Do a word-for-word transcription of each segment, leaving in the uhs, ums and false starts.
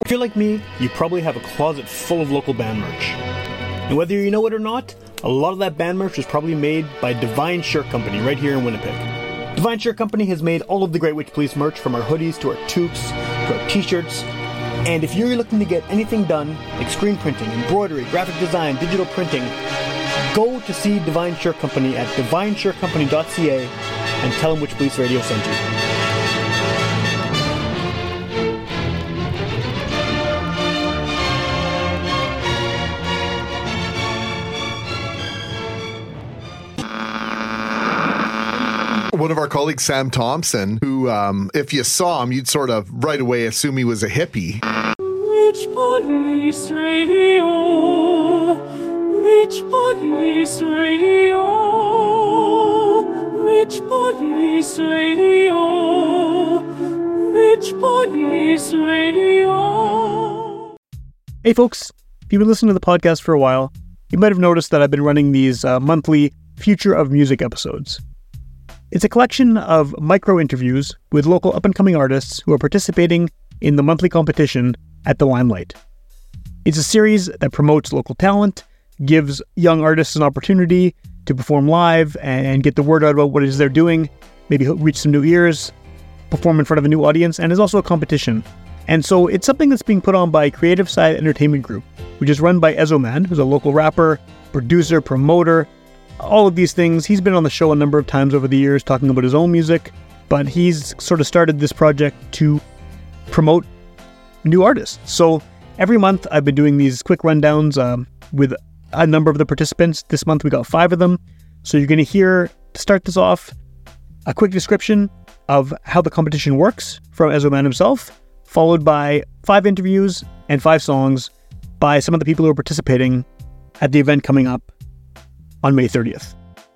If you're like me, you probably have a closet full of local band merch. And whether you know it or not, a lot of that band merch was probably made by Divine Shirt Company right here in Winnipeg. Divine Shirt Company has made all of the Great Witch Police merch, from our hoodies to our toques to our t-shirts. And if you're looking to get anything done, like screen printing, embroidery, graphic design, digital printing, go to see Divine Shirt Company at divine shirt company dot c a and tell them Witch Police Radio sent you. One of our colleagues, Sam Thompson, who, um, if you saw him, you'd sort of right away assume he was a hippie. Witch Police Radio, Witch Police Radio, Witch Police Radio, Witch Police Radio. Hey folks, if you've been listening to the podcast for a while, you might have noticed that I've been running these uh, monthly Future of Music episodes. It's a collection of micro interviews with local up-and-coming artists who are participating in the monthly competition at the Limelight. It's a series that promotes local talent, gives young artists an opportunity to perform live and get the word out about what it is they're doing, maybe reach some new ears, perform in front of a new audience, and is also a competition. And so it's something that's being put on by Creative Side Entertainment Group, which is run by Ezoman, who's a local rapper, producer, promoter, all of these things. He's been on the show a number of times over the years talking about his own music, but he's sort of started this project to promote new artists. So every month I've been doing these quick rundowns um, with a number of the participants. This month we got five of them. So you're going to hear, to start this off, a quick description of how the competition works from Ezoman himself, followed by five interviews and five songs by some of the people who are participating at the event coming up on May thirtieth.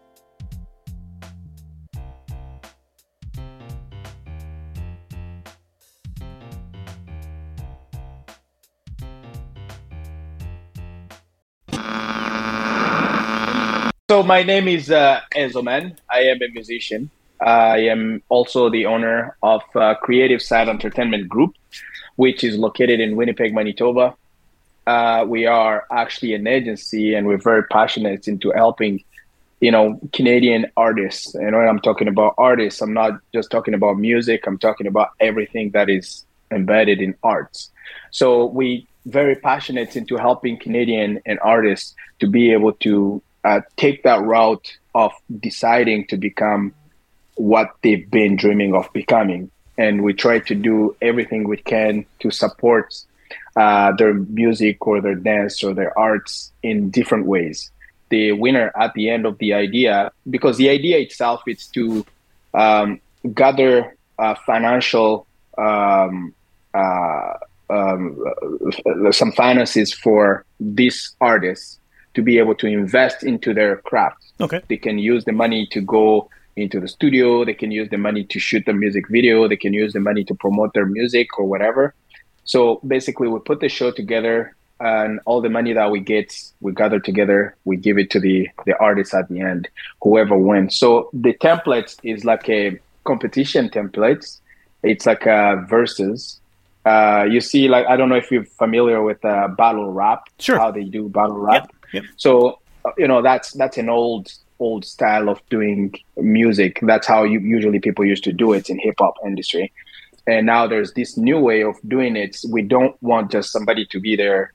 So my name is uh, Ezoman. I am a musician. I am also the owner of uh, Creative Side Entertainment Group, which is located in Winnipeg, Manitoba. Uh, we are actually an agency, and we're very passionate into helping, you know, Canadian artists. And when I'm talking about artists, I'm not just talking about music. I'm talking about everything that is embedded in arts. So we very passionate into helping Canadian and artists to be able to uh, take that route of deciding to become what they've been dreaming of becoming. And we try to do everything we can to support uh, their music or their dance or their arts in different ways. The winner at the end of the idea, because the idea itself is to um, gather uh, financial, um, uh, um, uh, some finances for these artists to be able to invest into their craft. Okay. They can use the money to go into the studio. They can use the money to shoot the music video. They can use the money to promote their music or whatever. So basically, we put the show together, and all the money that we get, we gather together, we give it to the, the artists at the end, whoever wins. So the template is like a competition template. It's like a versus. Uh, you see, like, I don't know if you're familiar with uh, battle rap, sure. how they do battle rap. Yep. Yep. So, uh, you know, that's that's an old, old style of doing music. That's how you, usually people used to do it in hip hop industry. And now there's this new way of doing it. We don't want just somebody to be there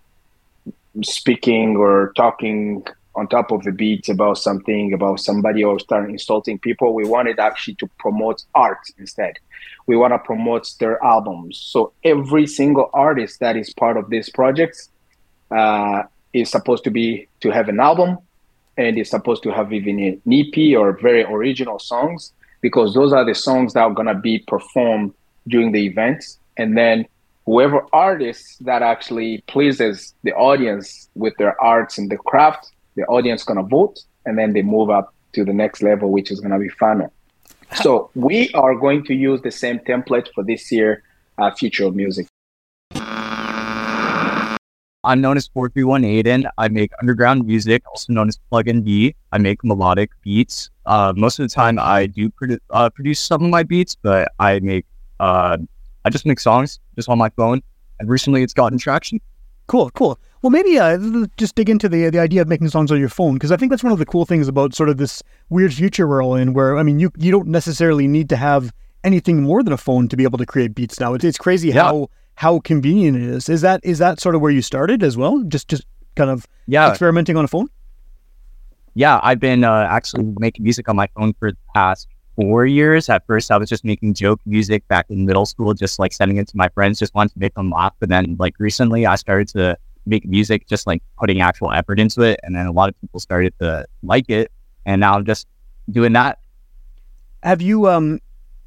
speaking or talking on top of the beat about something, about somebody, or start insulting people. We wanted actually to promote art instead. We want to promote their albums. So every single artist that is part of this project uh, is supposed to be to have an album, and is supposed to have even an E P or very original songs, because those are the songs that are going to be performed during the event. And then whoever artist that actually pleases the audience with their arts and the craft, the audience going to vote, and then they move up to the next level, which is going to be final. So we are going to use the same template for this year, uh, Future of Music. I'm known as four three one Aiden. I make underground music, also known as Plug and B. I make melodic beats. Uh, most of the time I do produ- uh, produce some of my beats, but I make, uh, I just make songs just on my phone. and recently it's gotten traction. Cool, cool. Well, maybe uh, just dig into the the idea of making songs on your phone, because I think that's one of the cool things about sort of this weird future we're all in, where, I mean, you you don't necessarily need to have anything more than a phone to be able to create beats now. It's, it's crazy Yeah. how how convenient it is. Is that is that sort of where you started as well? Just just kind of Yeah. experimenting on a phone? Yeah, I've been uh, actually making music on my phone for the past four years. At first, I was just making joke music back in middle school, just like sending it to my friends, just wanted to make them laugh. But then, like recently, I started to make music, just like putting actual effort into it, and then a lot of people started to like it, and now I'm just doing that. Have you um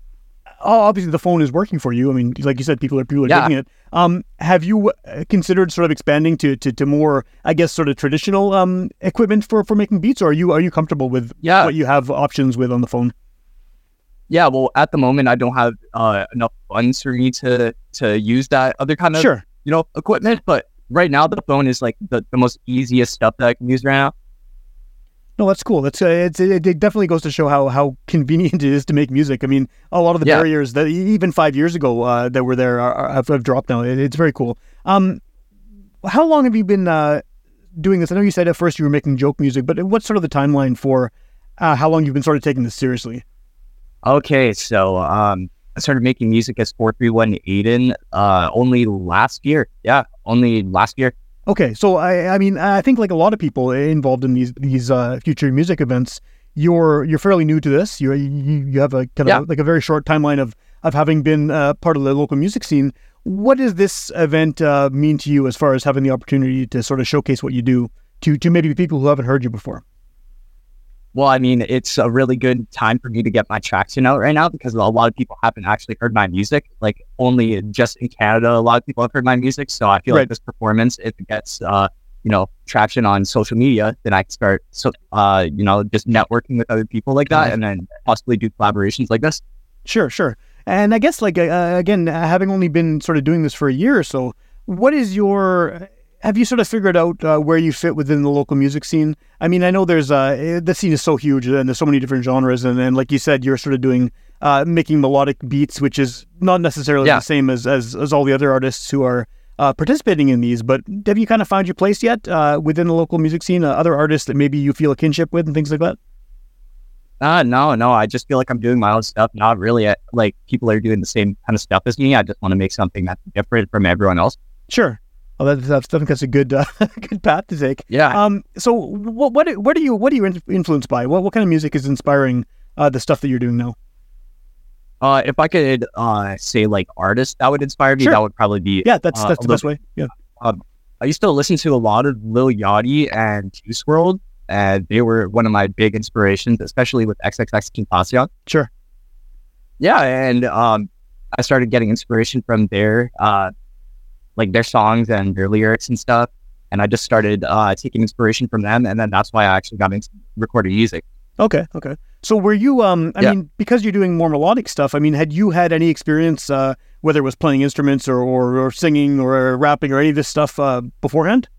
oh, obviously the phone is working for you. I mean, like you said, people are people are Yeah. taking it. Um, have you uh, considered sort of expanding to, to, to more, I guess, sort of traditional um equipment for, for making beats, or are you are you comfortable with Yeah. what you have options with on the phone? Yeah, well, at the moment, I don't have uh, enough funds for me to to use that other kind of Sure. you know equipment. But right now, the phone is like the, the most easiest stuff that I can use right now. No, that's cool. That's uh, it's it, it definitely goes to show how how convenient it is to make music. I mean, a lot of the Yeah. barriers that even five years ago uh, that were there are, are, have, have dropped now. It, it's very cool. Um, how long have you been uh, doing this? I know you said at first you were making joke music, but what's sort of the timeline for uh, how long you've been sort of taking this seriously? Okay, so um, I started making music as four three one Aiden uh, only last year. Yeah, only last year. Okay, so I I mean I think like a lot of people involved in these these uh, future music events, you're you're fairly new to this. You're, you you have a kind Yeah. of like a very short timeline of of having been uh, part of the local music scene. What does this event uh, mean to you as far as having the opportunity to sort of showcase what you do to to maybe people who haven't heard you before? Well, I mean, it's a really good time for me to get my traction out right now because a lot of people haven't actually heard my music. Like only just in Canada, a lot of people have heard my music. So I feel Right. like this performance, if it gets, uh, you know, traction on social media, then I can start, so, uh, you know, just networking with other people like that, and then possibly do collaborations like this. Sure, sure. And I guess like uh, again, uh, having only been sort of doing this for a year or so, what is your have you sort of figured out uh, where you fit within the local music scene? I mean, I know there's uh, the scene is so huge and there's so many different genres, and, and like you said, you're sort of doing uh, making melodic beats, which is not necessarily Yeah. the same as, as as all the other artists who are uh, participating in these. But have you kind of found your place yet uh, within the local music scene? Uh, other artists that maybe you feel a kinship with and things like that? Uh, no, no. I just feel like I'm doing my own stuff. Not really uh, like people are doing the same kind of stuff as me. I just want to make something that's different from everyone else. Sure. Well, that's, that's, I think that's a good uh, good path to take. Yeah. Um. So, what what what are you what are you in- influenced by? What what kind of music is inspiring uh, the stuff that you're doing now? Uh, if I could uh, say like artists that would inspire me, Sure. that would probably be Yeah, that's uh, that's the a best little- way. Yeah. I used to listen to a lot of Lil Yachty and Juice world, and they were one of my big inspirations, especially with X X X Tentacion. Sure. Yeah, and um, I started getting inspiration from their uh, like their songs and their lyrics and stuff, and I just started uh, taking inspiration from them, and then that's why I actually got into recording music. Okay. Okay. So, were you? Um. I Yeah. mean, because you're doing more melodic stuff. I mean, had you had any experience, uh, whether it was playing instruments or or, or singing or rapping or any of this stuff uh, beforehand?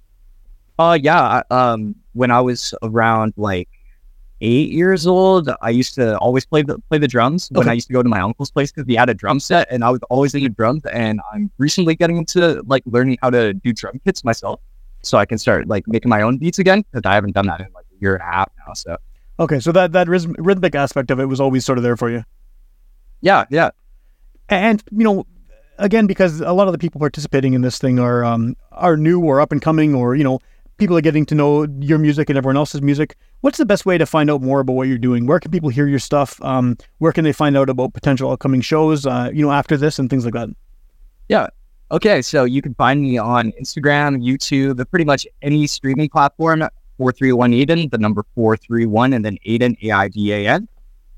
Uh, yeah. I- Um, when I was around like eight years old, I used to always play the play the drums when Okay. I used to go to my uncle's place because he had a drum set, and I was always into drums. And I'm recently getting into like learning how to do drum kits myself, so I can start like making my own beats again because I haven't done that in like a year and a half now. So Okay. So that that rhythm, rhythmic aspect of it was always sort of there for you. yeah, yeah, And you know, again, because a lot of the people participating in this thing are um, are new or up and coming, or you know, people are getting to know your music and everyone else's music. What's the best way to find out more about what you're doing? Where can people hear your stuff? Um, where can they find out about potential upcoming shows? Uh, you know, after this and things like that. yeah. Okay, so you can find me on Instagram, YouTube, pretty much any streaming platform. four three one Aiden, the number four three one, and then Aiden, A I D A N.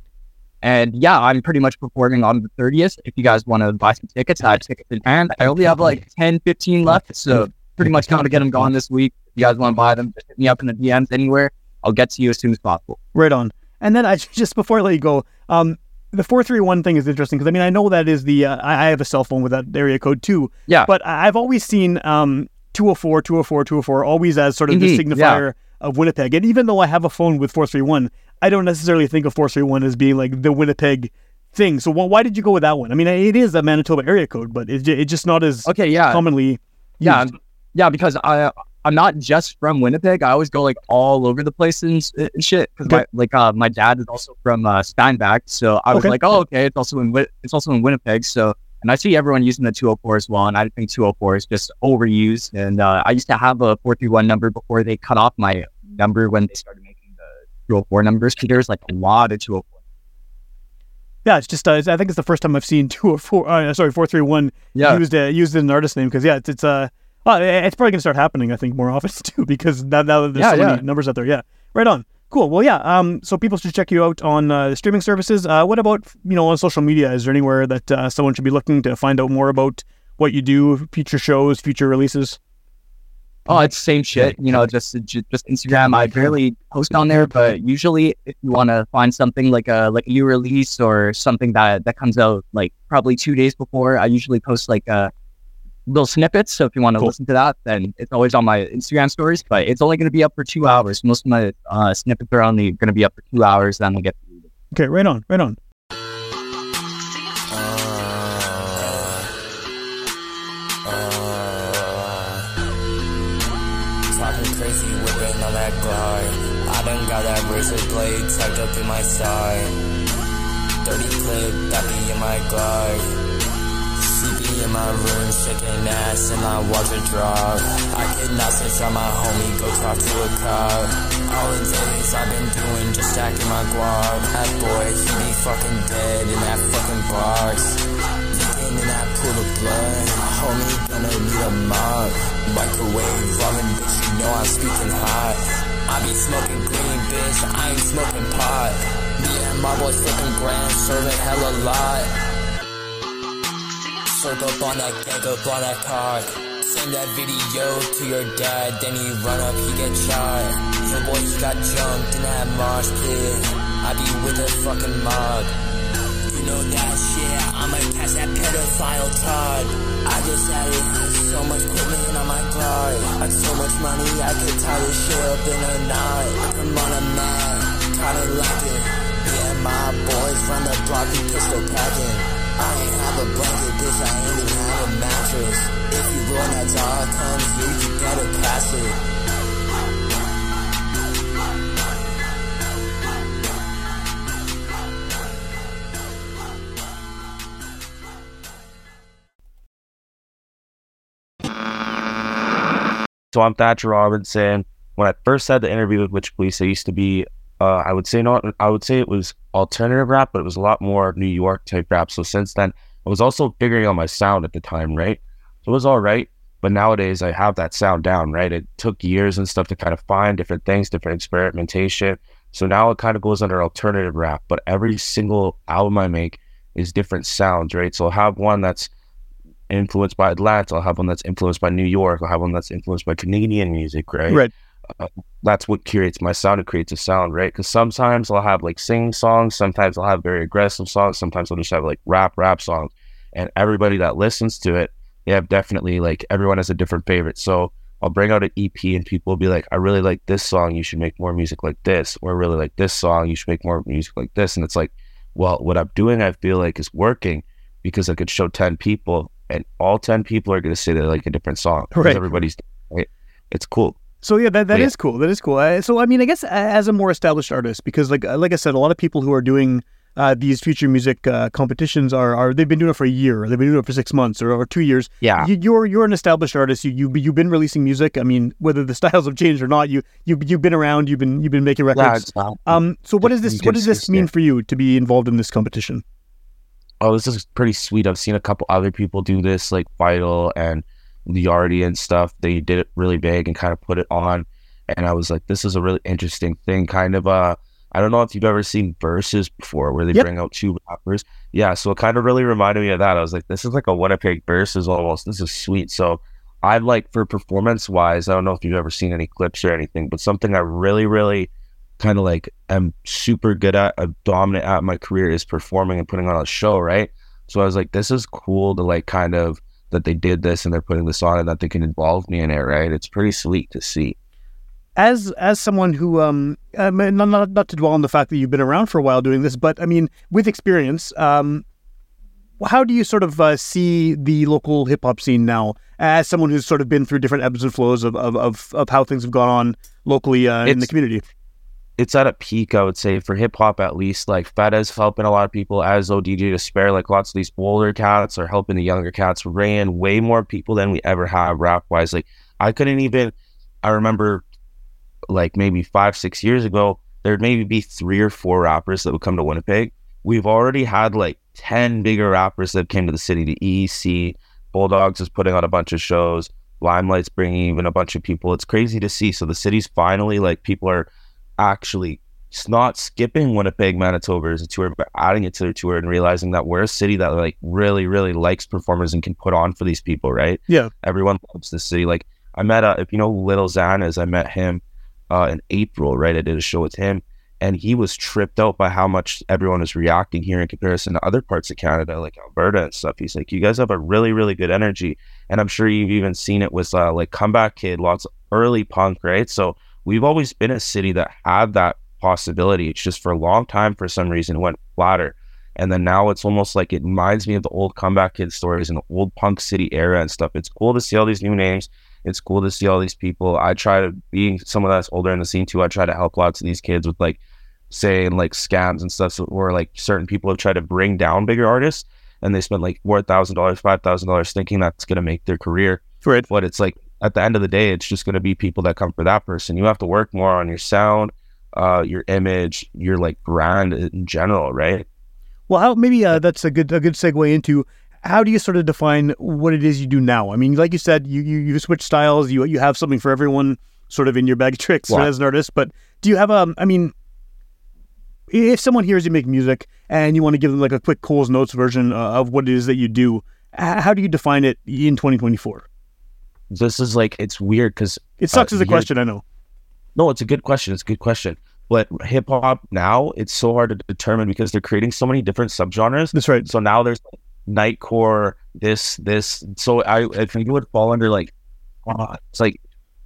And yeah, I'm pretty much performing on the thirtieth. If you guys want to buy some tickets, I have tickets in hand. I only have like ten, fifteen left, so pretty much going to get them gone this week. If you guys want to buy them, just hit me up in the D Ms anywhere. I'll get to you as soon as possible. Right on. And then I just before I let you go, um, the four three one thing is interesting because I mean I know that is the uh, I I have a cell phone with that area code too. Yeah. But I- I've always seen um two oh four, two oh four, two oh four always as sort of the Mhm, signifier of Winnipeg. And even though I have a phone with four three one, I don't necessarily think of four three one as being like the Winnipeg thing. So wh- why did you go with that one? I mean, it is a Manitoba area code, but it's, it's just not as Okay, yeah. commonly Yeah, used. yeah, because I I'm not just from Winnipeg. I always go like all over the place and, s- and shit. Because Okay. my like uh my dad is also from uh, Steinbach, so I was Okay. like, oh okay, it's also in Wi- it's also in Winnipeg. So and I see everyone using the two oh four as well, and I think two oh four is just overused. And uh, I used to have a four three one number before they cut off my number when they started making the two oh four numbers. Because there's like a lot of two oh four. Yeah, it's just uh, it's, I think it's the first time I've seen two or four. Uh, sorry, four three one Yeah. used uh, used as an artist name because yeah, it's it's uh, well, it- it's probably gonna start happening. I think more often too because now, now that there's Yeah, so yeah. many numbers out there. Yeah, right on. Cool. Well, yeah. Um, so people should check you out on uh, the streaming services. Uh, what about you know on social media? Is there anywhere that uh, someone should be looking to find out more about what you do, future shows, future releases? Oh, it's same shit. You know, just ju- just Instagram. I barely post on there, but usually, if you want to find something like a like a new release or something that that comes out like probably two days before, I usually post like uh little snippets. So if you want to Cool. listen to that, then it's always on my Instagram stories. But it's only going to be up for two hours. Most of my uh, snippets are only going to be up for two hours. Then I'll get. Okay, right on, right on. Talking crazy, whipping on that glide. I done got that razor blade tucked up in my side. Dirty clip, that be in my glide. C B in my room, shaking ass, and I watch her drop. I get nothing from my homie, go talk to a cop. All the days I've been doing, just stacking my guap. That boy, he be fucking dead in that fucking box. In that pool of blood, homie, gonna need a mop. Microwave oven, bitch, you know I'm speaking hot. I be smoking green, bitch, I ain't smoking pot. Me and my boys flipping grand, serving hella lot. Circle up on that gang, up on that cock. Send that video to your dad, then he run up, he get shot. Your boy, he got jumped in that mosh pit. I be with the fucking mob. You know that shit, I'ma catch that pedophile Todd. I just added so much equipment on my glide. I had so much money, I could tie this shit up in a knot. I'm on a mat, kinda like it. Me and my boys from the block, we pistol packing. I ain't have a blanket, bitch, I ain't even have a mattress. If you run that dog comes here, you better pass it. So I'm Thatcher Robinson. When I first had the interview with Witch Police, I used to be, uh, I would say not, I would say it was alternative rap, but it was a lot more New York type rap. So since then, I was also figuring out my sound at the time, right? So it was all right, but nowadays I have that sound down, right? It took years and stuff to kind of find different things, different experimentation. So now it kind of goes under alternative rap, but every single album I make is different sounds, right? So I'll have one that's influenced by Atlanta, I'll have one that's influenced by New York, I'll have one that's influenced by Canadian music, right? Right. Uh, that's what creates my sound. It creates a sound, right? Because sometimes I'll have like singing songs, sometimes I'll have very aggressive songs, sometimes I'll just have like rap, rap songs. And everybody that listens to it, they have definitely like, everyone has a different favorite. So I'll bring out an E P and people will be like, I really like this song, you should make more music like this. Or I really like this song, you should make more music like this. And it's like, well, what I'm doing, I feel like is working because I could show ten people and all ten people are going to say they like a different song. Because Right. everybody's, right? It's cool. So yeah, that, that Yeah. is cool. That is cool. Uh, so I mean, I guess uh, as a more established artist, because like uh, like I said, a lot of people who are doing uh, these future music uh, competitions are are they've been doing it for a year, or they've been doing it for six months, or, or two years. Yeah. You, you're you're an established artist. You you you've been releasing music. I mean, whether the styles have changed or not, you you you've been around. You've been you've been making Yeah, records. it's not. Um. So what does this You what can does this see mean it. for you to be involved in this competition? Oh, this is pretty sweet. I've seen a couple other people do this, like Vital and Liardi and stuff. They did it really big and kind of put it on. And I was like, this is a really interesting thing. Kind of, uh, I don't know if you've ever seen Versus before, where they Yep. bring out two rappers. Yeah, so it kind of really reminded me of that. I was like, this is like a Winnipeg Versus almost. This is sweet. So I like, for performance wise, I don't know if you've ever seen any clips or anything, but something I really, really kind of like am super good at, I'm dominant at in my career is performing and putting on a show, right? So I was like, this is cool to like kind of that they did this and they're putting this on and that they can involve me in it, right? It's pretty sweet to see. as as someone who um uh, not, not not to dwell on the fact that you've been around for a while doing this, but I mean with experience, um, how do you sort of uh, see the local hip hop scene now, as someone who's sort of been through different ebbs and flows of of of, of how things have gone on locally uh, in the community? It's at a peak, I would say, for hip hop at least. Like Fedez helping a lot of people, Azo, D J Despair, like lots of these older cats are helping the younger cats. Ran way more people than we ever have rap wise. Like I couldn't even. I remember, like maybe five, six years ago, there'd maybe be three or four rappers that would come to Winnipeg. We've already had like ten bigger rappers that came to the city. The E E C, Bulldogs is putting on a bunch of shows. Limelight's bringing even a bunch of people. It's crazy to see. So the city's finally like people are. Actually it's not skipping Winnipeg, Manitoba as a tour, but adding it to their tour and realizing that we're a city that like really, really likes performers and can put on for these people, right? Yeah. Everyone loves the city. Like I met, uh, if you know who Little Xan is, I met him uh, in April, right? I did a show with him and he was tripped out by how much everyone is reacting here in comparison to other parts of Canada, like Alberta and stuff. He's like, you guys have a really, really good energy. And I'm sure you've even seen it with uh, like Comeback Kid, lots of early punk, right? So we've always been a city that had that possibility. It's just for a long time, for some reason, it went flatter. And then now it's almost like it reminds me of the old Comeback Kid stories and the old punk city era and stuff. It's cool to see all these new names. It's cool to see all these people. I try to, being someone that's older in the scene too, I try to help lots of these kids with like saying like scams and stuff, so, or like certain people have tried to bring down bigger artists and they spend like four thousand dollars, five thousand dollars thinking that's going to make their career. Right. But it's like, at the end of the day, it's just going to be people that come for that person. You have to work more on your sound, uh, your image, your like brand in general, right? Well, how maybe uh, that's a good a good segue into how do you sort of define what it is you do now? I mean, like you said, you you, you switch styles, you you have something for everyone sort of in your bag of tricks Wow. as an artist. But do you have a? I mean, if someone hears you make music and you want to give them like a quick Cole's Notes version uh, of what it is that you do, h- how do you define it in twenty twenty-four? This is like, it's weird because It sucks uh, as a you're- question, I know. No, it's a good question. It's a good question. But hip hop now, it's so hard to determine because they're creating so many different subgenres. That's right. So now there's like, nightcore, this, this. So I, I think it would fall under like, uh, it's like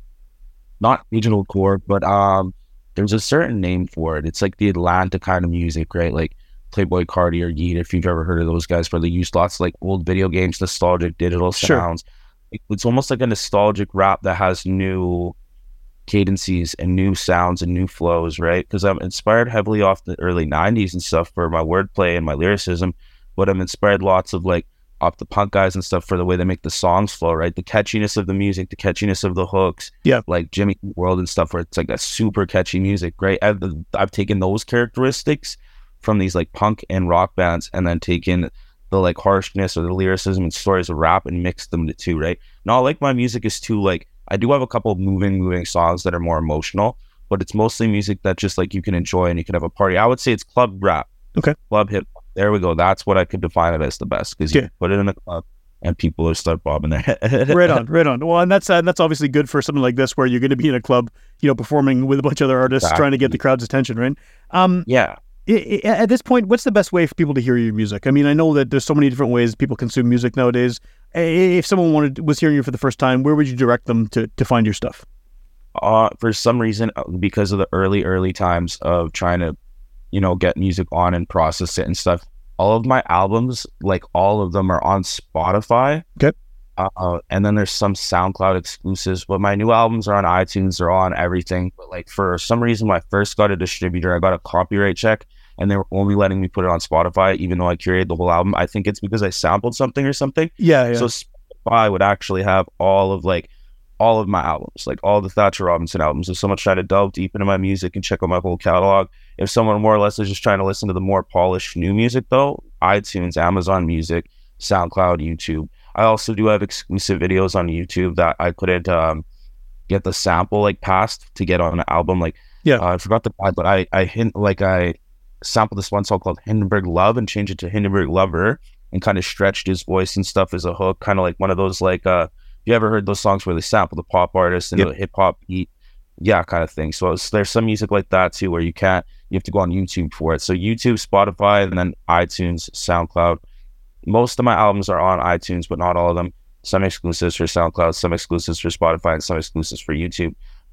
not digital core, but um, there's a certain name for it. It's like the Atlanta kind of music, right? Like Playboy Cardi or Yeet, if you've ever heard of those guys, where they use lots of like old video games, nostalgic digital Sure. sounds. It's almost like a nostalgic rap that has new cadences and new sounds and new flows, right? Because I'm inspired heavily off the early nineties and stuff for my wordplay and my lyricism, but I'm inspired lots of like off the punk guys and stuff for the way they make the songs flow, right? The catchiness of the music, the catchiness of the hooks, Yeah. like Jimmy Eat World and stuff, where it's like a super catchy music, right? I've, I've taken those characteristics from these like punk and rock bands and then taken the like harshness or the lyricism and stories of rap and mix them to two, right? Now, like my music is too like, I do have a couple of moving, moving songs that are more emotional, but it's mostly music that just like you can enjoy and you can have a party. I would say it's club rap. Okay. Club hip. There we go. That's what I could define it as the best because Okay. you put it in a club and people will start bobbing their head. Right on, right on. Well, and that's uh, that's obviously good for something like this where you're going to be in a club, you know, performing with a bunch of other artists, Exactly. trying to get the crowd's attention, right? Um, Yeah. I- I- at this point, what's the best way for people to hear your music? I mean, I know that there's so many different ways people consume music nowadays. I- If someone wanted was hearing you for the first time, where would you direct them to, to find your stuff? Uh, for some reason, uh, because of the early, early times of trying to, you know, get music on and process it and stuff, all of my albums, like all of them are on Spotify. Okay. Uh, and then there's some SoundCloud exclusives, but my new albums are on iTunes, they're on everything. But like for some reason, when I first got a distributor, I got a copyright check and they were only letting me put it on Spotify, even though I curated the whole album. I think it's because I sampled something or something. Yeah, yeah. So Spotify would actually have all of like all of my albums, like all the Thatcher Robinson albums. If someone's trying to delve deep into my music and check out my whole catalog, if someone more or less is just trying to listen to the more polished new music though, iTunes, Amazon Music, SoundCloud, YouTube. I also do have exclusive videos on YouTube that I couldn't um, get the sample like passed to get on an album. Like, Yeah. uh, I forgot the guy, but I I hint like I sampled this one song called Hindenburg Love and changed it to Hindenburg Lover and kind of stretched his voice and stuff as a hook, kind of like one of those like uh, you ever heard those songs where they sample the pop artist and Yep. the hip hop beat, yeah, kind of thing. So it's, there's some music like that too where you can't, you have to go on YouTube for it. So YouTube, Spotify, and then iTunes, SoundCloud. Most of my albums are on iTunes, but not all of them. Some exclusives for SoundCloud, some exclusives for Spotify, and some exclusives for YouTube.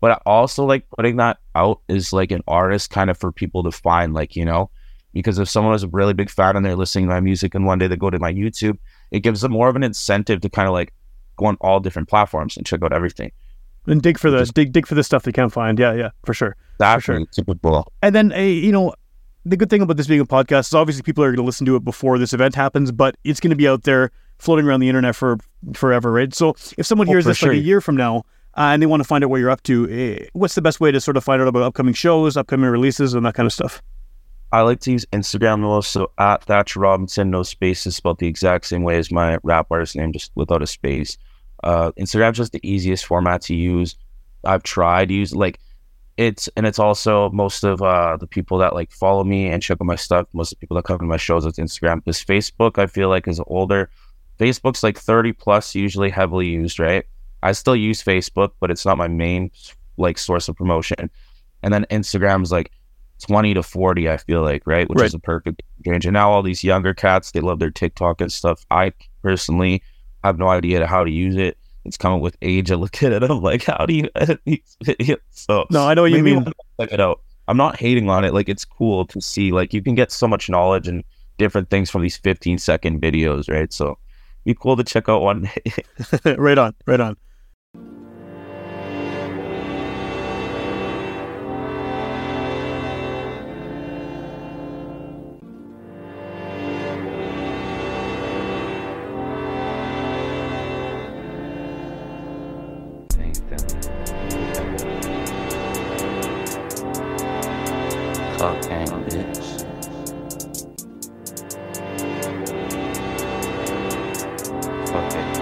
But I also like putting that out as like an artist kind of for people to find, like, you know, because if someone is a really big fan and they're listening to my music and one day they go to my YouTube, it gives them more of an incentive to kind of like go on all different platforms and check out everything. And dig for the Just, dig dig for the stuff they can't find. Yeah, yeah, for sure. That's for sure. typical. And then, uh, you know, the good thing about this being a podcast is obviously people are going to listen to it before this event happens, but it's going to be out there floating around the internet for forever, right? So if someone Oh, hears for this sure. like a year from now uh, and they want to find out what you're up to, eh, what's the best way to sort of find out about upcoming shows, upcoming releases, and that kind of stuff? I like to use Instagram the most, so at Thatcher Robinson, no spaces, spelled the exact same way as my rap artist name, just without a space. Uh, Instagram's just the easiest format to use. I've tried to use like it's, and it's also most of uh, the people that like follow me and check out my stuff. Most of the people that come to my shows, it's Instagram. Because Facebook, I feel like is older. Facebook's like thirty plus, usually heavily used, right? I still use Facebook, but it's not my main like source of promotion. And then Instagram's like twenty to forty, I feel like, right? Which Right. is a perfect range. And now all these younger cats, they love their TikTok and stuff. I personally have no idea how to use it. It's coming with age. I look at it, I'm like, how do you edit these videos? So No, I know what you maybe mean. I'll check it out. I'm not hating on it. Like, it's cool to see. Like, you can get so much knowledge and different things from these fifteen second videos, right? So be cool to check out one day. Right on, right on. Cocaine, bitch. Fuck it.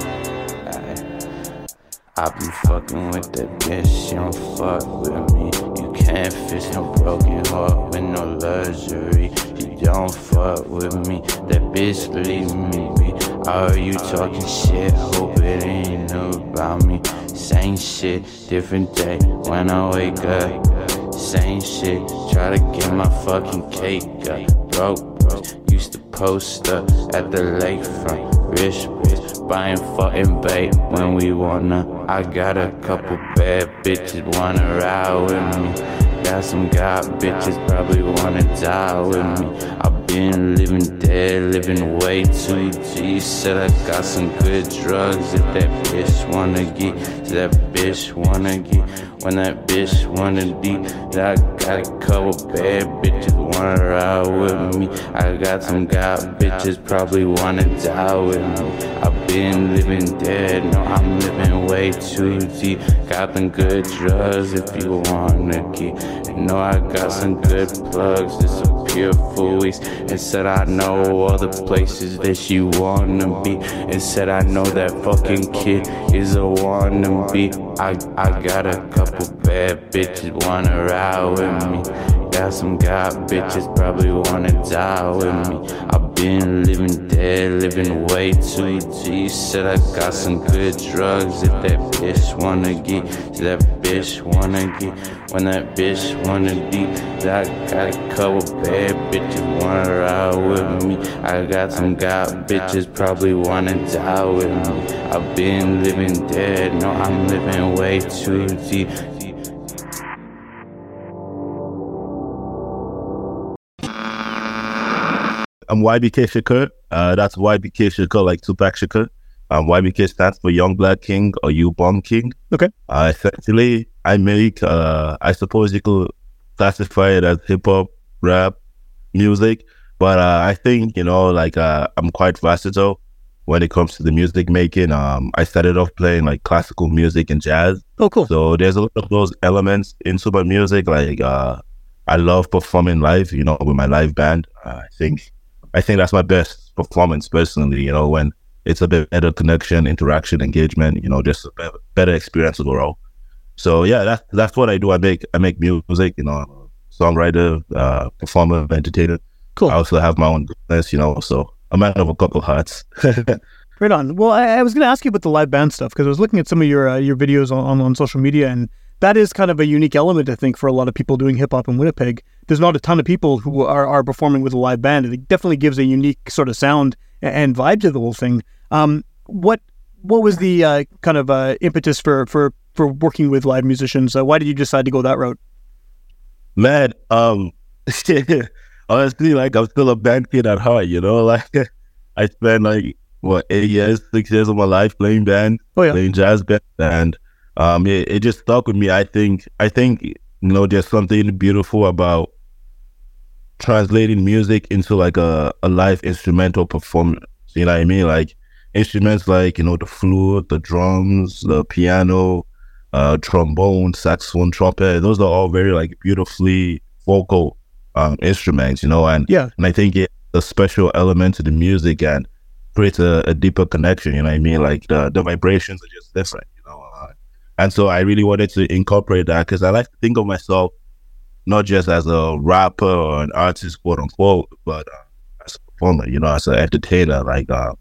Aye. I be fucking with that bitch, she don't fuck with me. You can't fix no broken heart with no luxury. You don't fuck with me, that bitch leave me be. Are you talking shit? Hope it ain't about me. Same shit, different day when I wake up. Same shit, try to get my fucking cake up. Broke, bro, used to post up at the lakefront. Rich bitch, buying fucking bait when we wanna. I got a couple bad bitches wanna ride with me. Got some god bitches probably wanna die with me. I've been living dead, living way too G. Said I got some good drugs if that bitch wanna get. If that bitch wanna get. When that bitch wanna deep, I got a couple bad bitches wanna ride with me. I got some god bitches probably wanna die with me. I've been living dead, no, I'm living way too deep. Got them good drugs if you wanna get. You know I got some good plugs, disappear for weeks. And said I know all the places that you wanna be. And said I know that fucking kid is a wannabe. I, I got a couple bad bitches wanna ride with me. Got some god bitches probably wanna die with me. I've been living dead, living way too G. Said I got some good drugs if that bitch wanna get. If that bitch wanna get. When that bitch wanna deep, I got a couple bad bitches wanna ride with me. I got some god bitches probably wanna die with me. I've been living dead, no, I'm living way too deep. I'm Y B K Shakur. Uh, that's Y B K Shakur, like Tupac Shakur. Um, Y B K stands for Young Black King or You Born King. Okay. Uh, essentially, I make, uh, I suppose you could classify it as hip hop, rap, music. But uh, I think, you know, like uh, I'm quite versatile when it comes to the music making. Um, I started off playing like classical music and jazz. Oh, cool. So there's a lot of those elements into my music. Like uh, I love performing live, you know, with my live band. Uh, I think I think that's my best performance personally, you know, when it's a bit better connection, interaction, engagement, you know, just a be- better experience overall. So yeah, that's that's what I do. I make I make music, you know, I'm a songwriter, uh, performer, entertainer. Cool. I also have my own business, you know, so a man of a couple hats. Right on. Well, I, I was going to ask you about the live band stuff because I was looking at some of your uh, your videos on, on, on social media, and that is kind of a unique element, I think, for a lot of people doing hip hop in Winnipeg. There's not a ton of people who are, are performing with a live band. It definitely gives a unique sort of sound and, and vibe to the whole thing. Um, what what was the uh, kind of uh, impetus for, for for working with live musicians. Uh, why did you decide to go that route? Man, um, honestly, like I'm still a band kid at heart, you know. Like I spent like what eight years, six years of my life playing band, oh, yeah. playing jazz band, and um, it, it just stuck with me. I think, I think you know, there's something beautiful about translating music into like a, a live instrumental performance. You know what I mean? Like instruments like, you know, the flute, the drums, the piano, uh, trombone, saxophone, trumpet. Those are all very like beautifully vocal um, instruments, you know, and yeah, and I think it's a special element to the music and creates a, a deeper connection. You know what I mean? Like the the vibrations are just different, you know. Uh, and so I really wanted to incorporate that because I like to think of myself not just as a rapper or an artist, quote unquote, but uh, as a performer, you know, as an entertainer. Like, uh,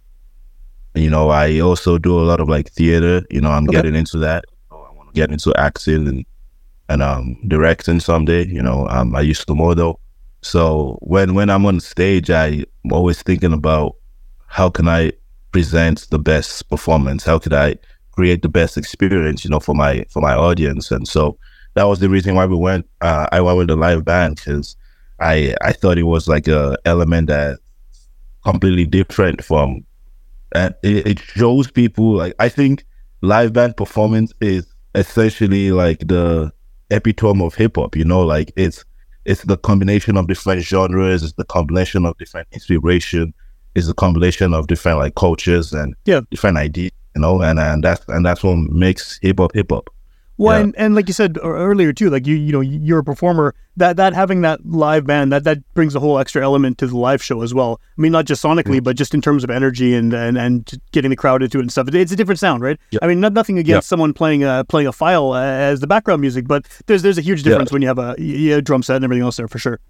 you know, I also do a lot of like theater. You know, I'm okay. getting into that. I want to get into acting and and um, directing someday. You know, um, I used to model. So when when I'm on stage, I'm always thinking about how can I present the best performance? How could I create the best experience, you know, for my for my audience? And so that was the reason why we went. Uh, I went with the live band because I I thought it was like a element that completely different from. And it, it shows people like I think live band performance is essentially like the epitome of hip hop. You know, like it's it's the combination of different genres. It's the combination of different inspiration. It's a combination of different like cultures and yeah. different ideas. You know, and and that's and that's what makes hip hop hip hop. Well, yeah. and, and like you said earlier too, like you you know you're a performer. That that having that live band that, that brings a whole extra element to the live show as well. I mean, not just sonically, mm-hmm. but just in terms of energy and, and, and getting the crowd into it and stuff. It's a different sound, right? Yep. I mean, not, nothing against yep. someone playing a playing a file as the background music, but there's there's a huge difference yeah. when you have a, a drum set and everything else there for sure.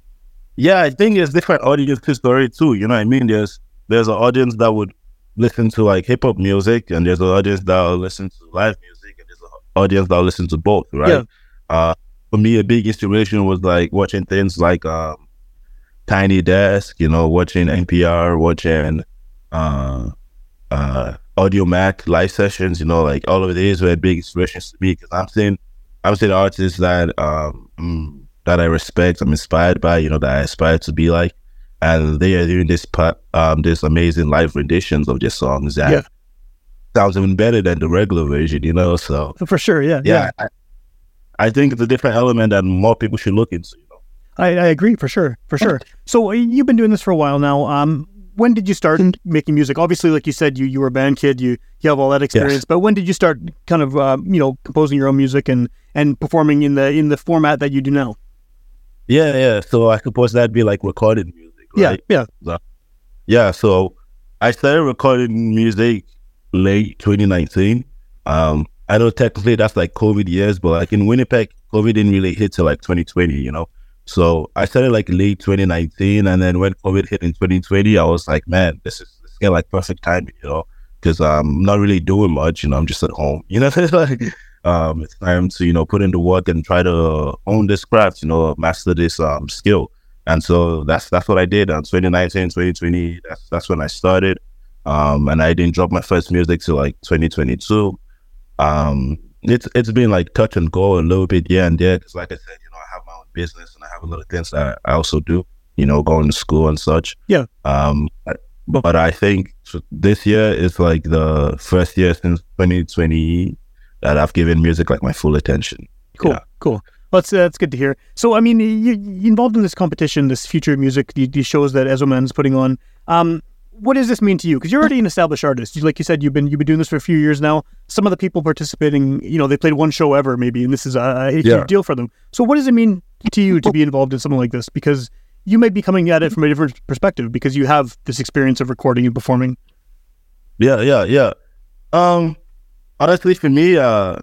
Yeah, I think there's different audiences story too. You know what I mean? There's there's an audience that would listen to like hip hop music, and there's an audience that will listen to live music, and there's an audience that will listen to both, right? Yeah. Uh, for me, a big inspiration was like watching things like um, Tiny Desk, you know, watching N P R, watching uh, uh, Audio Mac live sessions. You know, like all of these were big inspirations to me because I'm seeing, I'm seeing artists that um, that I respect, I'm inspired by, you know, that I aspire to be like. And they are doing this um, this amazing live renditions of their songs that yeah. sounds even better than the regular version, you know. So for sure, yeah, yeah. yeah. I, I think it's a different element that more people should look into. You know, I, I agree for sure, for sure. So you've been doing this for a while now. Um, when did you start making music? Obviously, like you said, you you were a band kid. You you have all that experience. Yes. But when did you start kind of uh, you know composing your own music and and performing in the in the format that you do now? Yeah, yeah. So I suppose that'd be like recorded music. Right? Yeah, yeah. So, yeah, so I started recording music late twenty nineteen. Um, I know technically that's like COVID years, but like in Winnipeg, COVID didn't really hit till like twenty twenty, you know? So I started like late twenty nineteen, and then when COVID hit in twenty twenty, I was like, man, this is, this is kind of like perfect timing, you know? Because I'm not really doing much, you know, I'm just at home, you know? like, um, it's time to, you know, put in the work and try to own this craft, you know, master this um skill. And so that's that's what I did on twenty nineteen, twenty twenty. That's that's when I started. Um, and I didn't drop my first music till like twenty twenty-two. Um, it's it's been like touch and go a little bit here and there. Because like I said, you know, I have my own business and I have a lot of things that I also do. You know, going to school and such. Yeah. Um, but, but I think this year is like the first year since twenty twenty that I've given music like my full attention. Cool. Yeah. Cool. Well, that's, uh, that's good to hear. So, I mean, you, you involved in this competition, this Future Music, the, these shows that Ezoman's putting on. Um, what does this mean to you? Because you're already an established artist. You, like you said, you've been you've been doing this for a few years now. Some of the people participating, you know, they played one show ever, maybe, and this is a, a huge yeah. deal for them. So, what does it mean to you to be involved in something like this? Because you may be coming at it from a different perspective because you have this experience of recording and performing. Yeah, yeah, yeah. Um, honestly, for me, uh.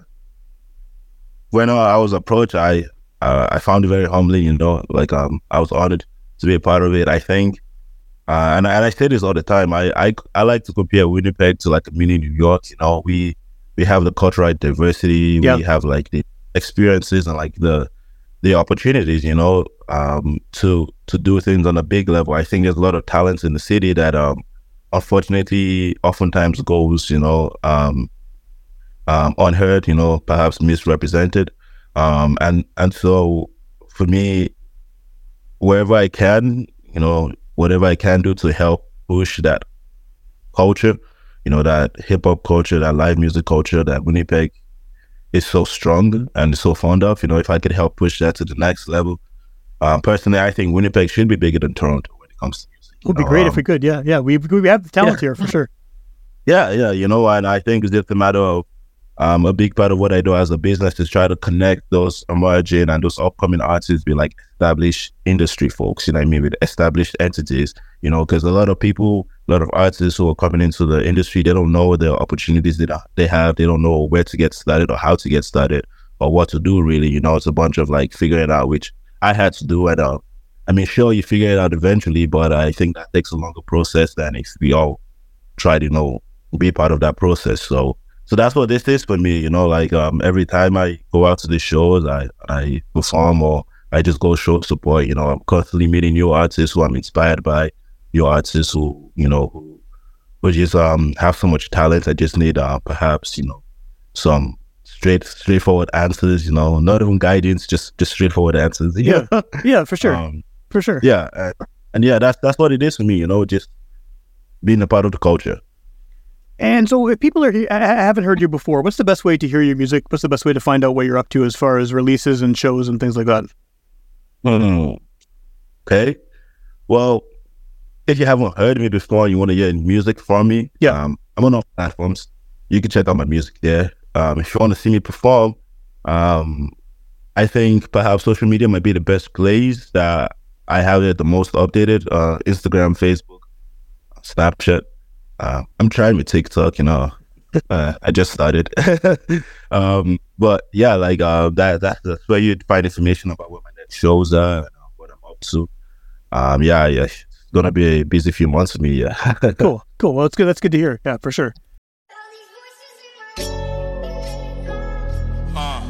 When uh, I was approached, I uh, I found it very humbling, you know, like um, I was honored to be a part of it, I think. Uh, and, and I say this all the time, I, I I like to compare Winnipeg to like a mini New York, you know, we we have the cultural diversity, yeah. we have like the experiences and like the the opportunities, you know, um, to to do things on a big level. I think there's a lot of talent in the city that um, unfortunately oftentimes goes, you know, um, um, unheard, you know, perhaps misrepresented. Um, and, and so for me, wherever I can, you know, whatever I can do to help push that culture, you know, that hip hop culture, that live music culture that Winnipeg is so strong and so fond of, you know, if I could help push that to the next level. Um, personally, I think Winnipeg should be bigger than Toronto when it comes to music. It would be know? great um, if we could. Yeah, yeah. We we have the talent yeah. here for sure. Yeah, yeah. You know, and I think it's just a matter of um, a big part of what I do as a business is try to connect those emerging and those upcoming artists with like established industry folks, you know what I mean, with established entities, you know, because a lot of people, a lot of artists who are coming into the industry, they don't know the opportunities that they have. They don't know where to get started or how to get started or what to do really. You know, it's a bunch of like figuring out, which I had to do. And uh, I mean, sure, you figure it out eventually, but I think that takes a longer process than if we all try to, you know, be part of that process. So, so that's what this is for me, you know, like um, every time I go out to the shows, I, I perform or I just go show support, you know, I'm constantly meeting new artists who I'm inspired by, new artists who, you know, who, who just um, have so much talent. I just need uh, perhaps, you know, some straight, straightforward answers, you know, not even guidance, just, just straightforward answers. Yeah, yeah, for sure, um, for sure. Yeah, and, and yeah, that's, that's what it is for me, you know, just being a part of the culture. And so if people are I haven't heard you before, what's the best way to hear your music? What's the best way to find out what you're up to as far as releases and shows and things like that? Hmm. Okay. Well, if you haven't heard me before and you want to hear music from me, yeah, um, I'm on all platforms. You can check out my music there. Um, if you want to see me perform, um, I think perhaps social media might be the best place that I have it the most updated. Uh, Instagram, Facebook, Snapchat. Uh, I'm trying with TikTok, you know. Uh, I just started. um, but yeah, like uh, that, that, that's where you'd find information about what my next shows are and uh, what I'm up to. Um, yeah, yeah, it's gonna be a busy few months for me. Yeah. Cool, cool. Well, that's good. That's good to hear. Yeah, for sure. Uh,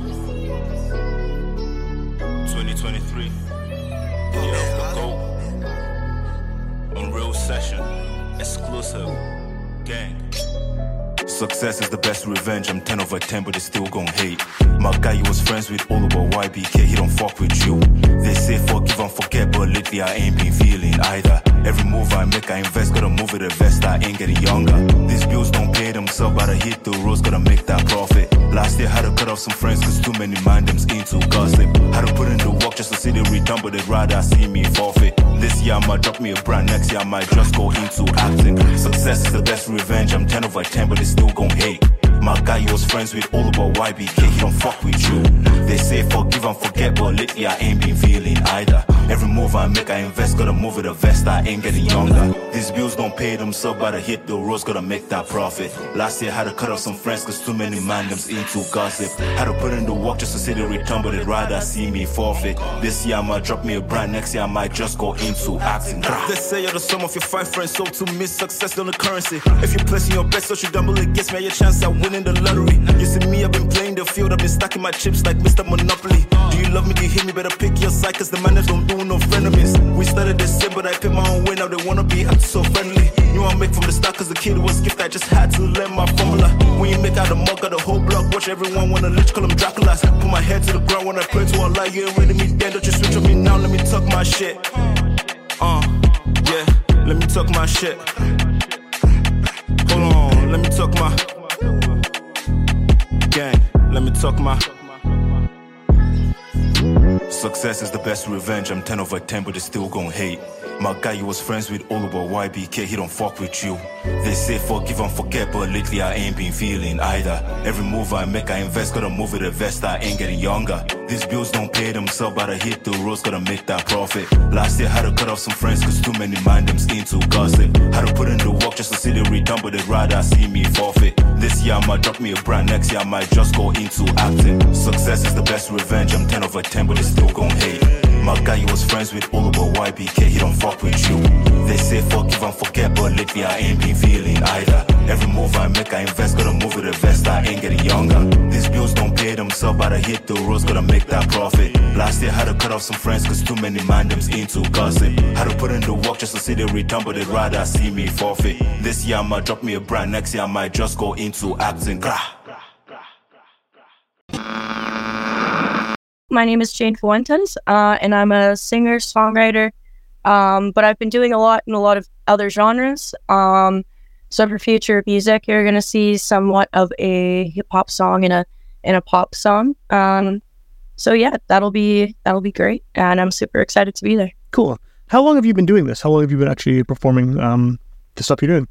twenty twenty-three. Yeah, go. Unreal session, exclusive. Gang. Success is the best revenge. I'm ten over ten, but they still gon' hate. My guy, you was friends with all about Y B K. He don't fuck with you. They say forgive and forget, but lately I ain't been feeling either. Every move I make, I invest. Gotta move it, invest. I ain't getting younger. These bills don't pay themselves, but I hit the roads. Gotta make that profit. Last year had to cut off some friends, cause too many mind them's into gossip. Had to put in the work just to see the return, but they'd rather see me forfeit. This year I might drop me a brand, next year I might just go into acting. Success is the best revenge. I'm ten over ten, but they still gon' hate. My guy, you was friends with all about Y B K. He don't fuck with you. They say forgive and forget, but lately I ain't been feeling either. Every move I make, I invest. Gotta move it, invest. I ain't getting younger. These bills don't pay themselves, but I hit the roads. Gotta make that profit. Last year had to cut off some friends, cause too many man them's into gossip. Had to put in the work just to see the return, but they'd rather see me forfeit. This year I might drop me a brand, next year I might just go into acting. They say you're the sum of your five friends, so to me success on the currency. If you're placing your bets, so you double it, gets me your chance at winning the lottery. You see me, I've been playing the field, I've been stacking my chips like Mister Monopoly. Do you love me, do you hate me? Better pick your side, cause the man that don't do no frenemies. We started the same, but I picked my own way, now they wanna be act so friendly. You want to make from the start, cause the kid was gift, I just had to learn my formula. When you make out the mug, got the whole block, watch everyone wanna lich, call them Draculas. Put my head to the ground when I pray to Allah, you ain't ready me then, don't you switch on me now, let me talk my shit. Uh, yeah, let me talk my shit. Hold on, let me talk my gang, let me talk my. Success is the best revenge. I'm ten over ten, but they still gon' hate. My guy, you was friends with all about Y B K. He don't fuck with you. They say forgive and forget, but lately I ain't been feeling either. Every move I make, I invest. Gotta move it, invest. I ain't getting younger. These bills don't pay themselves, but I hit the roads. Gotta make that profit. Last year had to cut off some friends, cause too many mind them's into gossip. Had to put in the work just to see the return, but they'd rather see me forfeit. This year I might drop me a brand, next year I might just go into acting. Success is the best revenge. I'm ten over ten, but they still gon' hate. My guy, you was friends with all about Y B K. He don't fuck with you. They say forgive and forget, but lately I ain't been feeling either. Every move I make, I invest. Gotta move it, invest. I ain't getting younger. These bills don't pay themselves, but I hit the roads. Gotta make that profit. Last year had to cut off some friends, cause too many mind them's into gossip. Had to put in the work just to see the return, but they'd rather see me forfeit. This year I might drop me a brand, next year I might just go into acting. Grah. my name is Jane Fuentes, uh, and I'm a singer, songwriter, um, but I've been doing a lot in a lot of other genres. Um, so for future music, you're going to see somewhat of a hip-hop song and a and a pop song. Um, so yeah, that'll be that'll be great, and I'm super excited to be there. Cool. How long have you been doing this? How long have you been actually performing um, the stuff you're doing?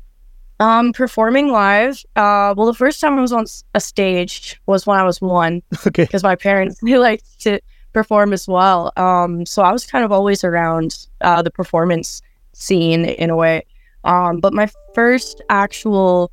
Um, performing live. Uh, well, the first time I was on s- a stage was when I was one. Okay. Because my parents they liked to perform as well. Um, so I was kind of always around uh, the performance scene in a way. Um, but my first actual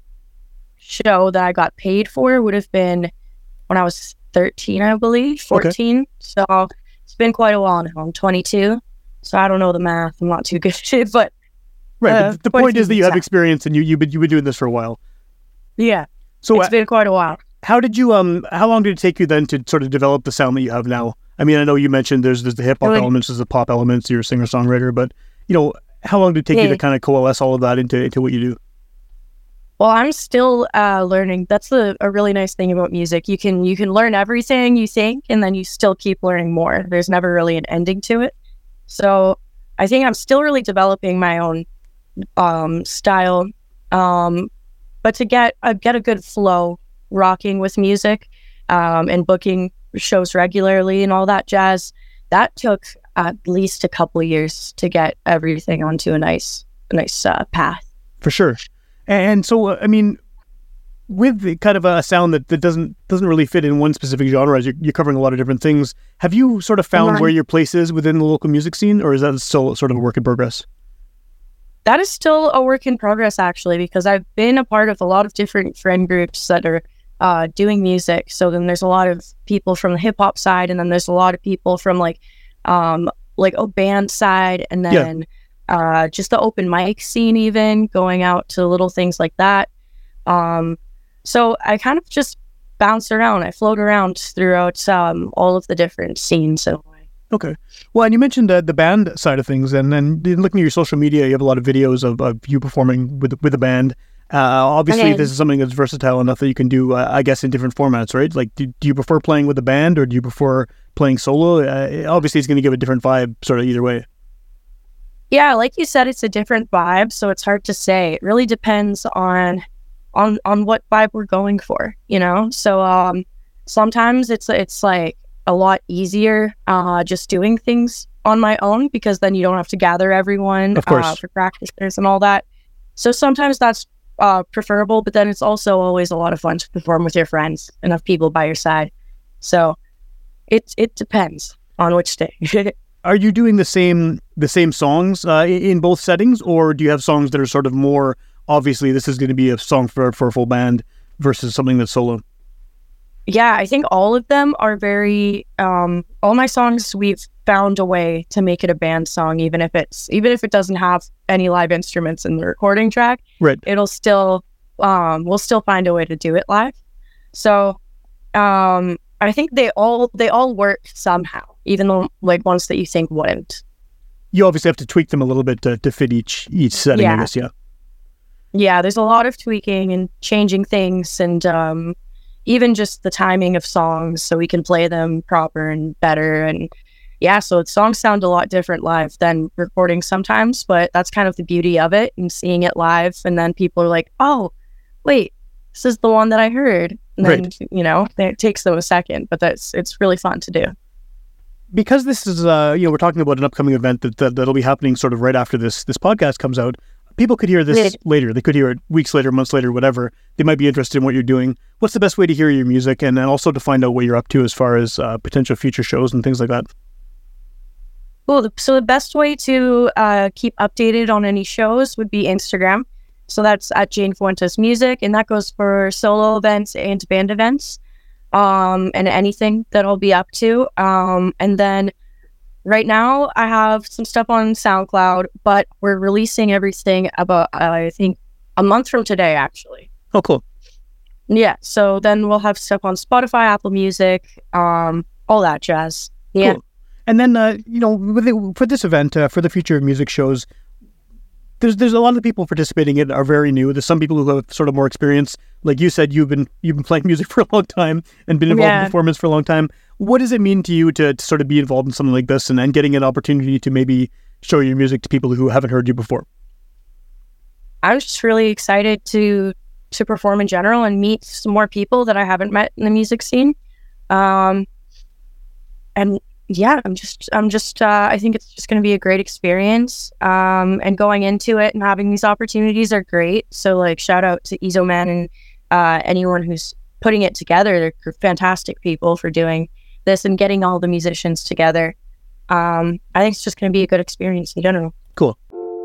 show that I got paid for would have been when I was thirteen, I believe, fourteen. Okay. So it's been quite a while now. I'm twenty-two, so I don't know the math. I'm not too good at it, but. Right, Uh, but the point is that you have experience and you, you've been, you've been doing this for a while. Yeah, so it's uh, been quite a while. How did you, um, how long did it take you then to sort of develop the sound that you have now? I mean, I know you mentioned there's, there's the hip-hop Really? elements, there's the pop elements, you're a singer-songwriter, but, you know, how long did it take Yeah. you to kind of coalesce all of that into, into what you do? Well, I'm still uh, learning. That's the, a really nice thing about music. You can you can learn everything you think, and then you still keep learning more. There's never really an ending to it. So I think I'm still really developing my own um, style. Um, but to get uh, get a good flow rocking with music um, and booking shows regularly and all that jazz, that took at least a couple of years to get everything onto a nice a nice uh, path. For sure. And so, uh, I mean, with the kind of a sound that, that doesn't doesn't really fit in one specific genre, as you're, you're covering a lot of different things, have you sort of found Right. where your place is within the local music scene, or is that still sort of a work in progress? That is still a work in progress, actually, because I've been a part of a lot of different friend groups that are uh, doing music. So then there's a lot of people from the hip hop side, and then there's a lot of people from like, um, like a band side, and then uh, just the open mic scene, even going out to little things like that. Um, so I kind of just bounce around. I float around throughout um, all of the different scenes. So. Okay. Well, and you mentioned uh, the band side of things, and then looking at your social media, you have a lot of videos of, of you performing with with a band. Uh, obviously, Okay. this is something that's versatile enough that you can do, uh, I guess, in different formats, right? Like, do, do you prefer playing with a band, or do you prefer playing solo? Uh, obviously, it's going to give a different vibe, sort of either way. Yeah, like you said, it's a different vibe, so it's hard to say. It really depends on on on what vibe we're going for, you know? So um sometimes it's it's like a lot easier uh just doing things on my own, because then you don't have to gather everyone Of course. uh, for practices and all that. So sometimes that's uh preferable, but then it's also always a lot of fun to perform with your friends and have people by your side. So it it depends on which day. Are you doing the same the same songs uh, in, in both settings, or do you have songs that are sort of more obviously this is going to be a song for for a full band versus something that's solo? Yeah, I think all of them are very um all my songs, we've found a way to make it a band song, even if it's even if it doesn't have any live instruments in the recording track. Right. It'll still um we'll still find a way to do it live. So um I think they all they all work somehow, even though like ones that you think wouldn't. You obviously have to tweak them a little bit to, to fit each each setting, I Yeah. guess, yeah. Yeah, there's a lot of tweaking and changing things, and um, even just the timing of songs so we can play them proper and better. And yeah, so songs sound a lot different live than recording sometimes, but that's kind of the beauty of it, and seeing it live. And then people are like, oh, wait, this is the one that I heard. And then, Right. you know, it takes them a second, but that's it's really fun to do. Because this is, uh, you know, we're talking about an upcoming event that, that that'll be happening sort of right after this this podcast comes out. People could hear this Right. later. They could hear it weeks later, months later, whatever. They might be interested in what you're doing. What's the best way to hear your music, and then also to find out what you're up to as far as uh, potential future shows and things like that? Cool. So the best way to uh, keep updated on any shows would be Instagram. So that's at Jane Fuentes Music, and that goes for solo events and band events, um, and anything that I'll be up to. Um, and then right now I have some stuff on SoundCloud, but we're releasing everything about, uh, I think, a month from today, actually. Oh, cool. Yeah. So then we'll have stuff on Spotify, Apple Music, um, all that jazz. Yeah. Cool. And then, uh, you know, with it, for this event, uh, for the future of music shows, there's there's a lot of the people participating in it are very new. There's some people who have sort of more experience. Like you said, you've been you've been playing music for a long time and been involved Yeah. in performance for a long time. what does it mean to you to, to sort of be involved in something like this and, and getting an opportunity to maybe show your music to people who haven't heard you before? I'm just really excited to to perform in general and meet some more people that I haven't met in the music scene. Um, and yeah, I'm just, I'm just, uh, I think it's just going to be a great experience. Um, and going into it and having these opportunities are great. So like, shout out to Ezoman and uh, anyone who's putting it together. They're fantastic people for doing this and getting all the musicians together. Um, I think it's just going to be a good experience in general. Cool.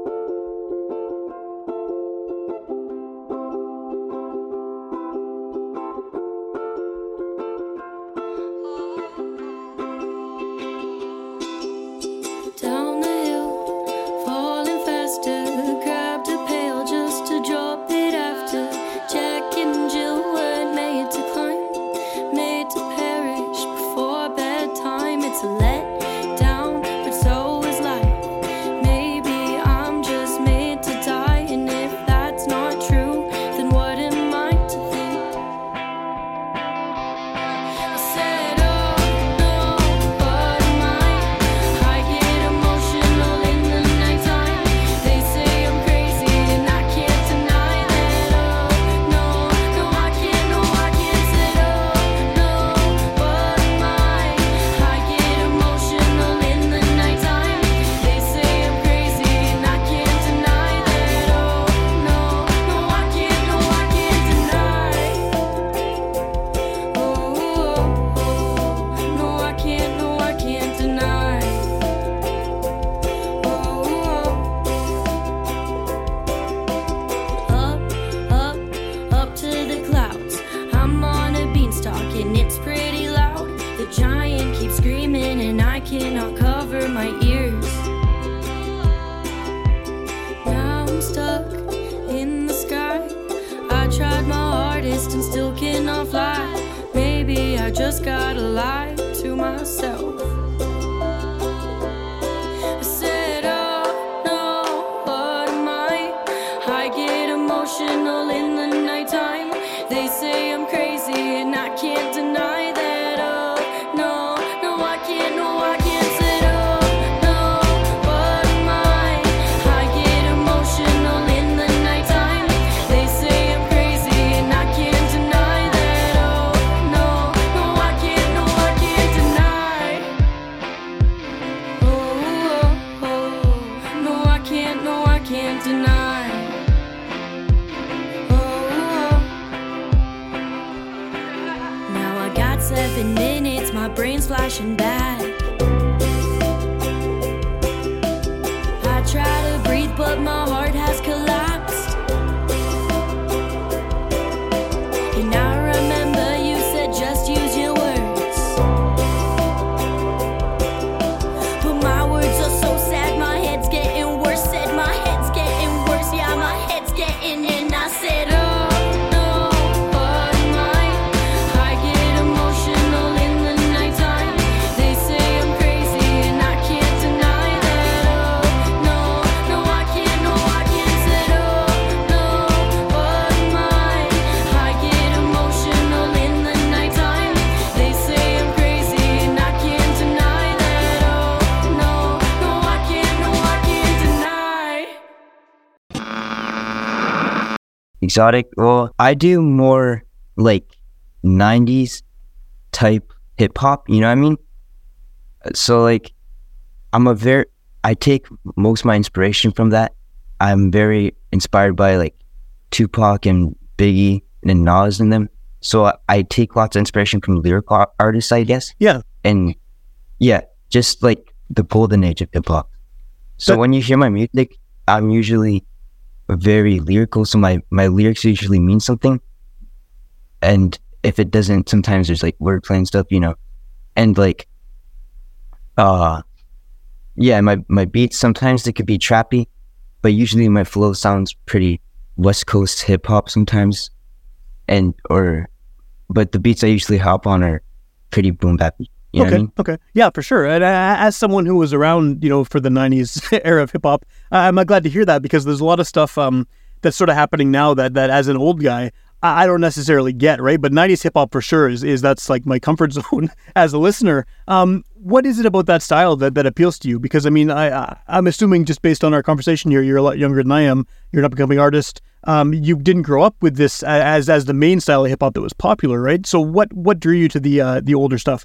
Exotic? Well, I do more like nineties type hip hop, you know what I mean? So like, I'm a very, I take most of my inspiration from that. I'm very inspired by like Tupac and Biggie and Nas and them. So I, I take lots of inspiration from lyrical artists, I guess. Yeah. And yeah, just like the golden age of hip hop. So but, when you hear my music, I'm usually very lyrical, so my my lyrics usually mean something, and if it doesn't, sometimes there's like wordplay and stuff, you know, and like uh yeah my my beats, sometimes they could be trappy, but usually my flow sounds pretty West Coast hip hop sometimes, and or but the beats I usually hop on are pretty boom bappy. You know okay, what I mean? Okay, yeah, for sure. And uh, as someone who was around, you know, for the nineties era of hip hop, uh, I'm glad to hear that, because there's a lot of stuff um, that's sort of happening now that, that as an old guy, I don't necessarily get, right? But nineties hip hop for sure is, is that's like my comfort zone as a listener. Um, what is it about that style that, that appeals to you? Because I mean, I, I I'm assuming just based on our conversation here, you're a lot younger than I am. You're an up and coming artist. Um, you didn't grow up with this as as the main style of hip hop that was popular, right? So what what drew you to the uh, the older stuff?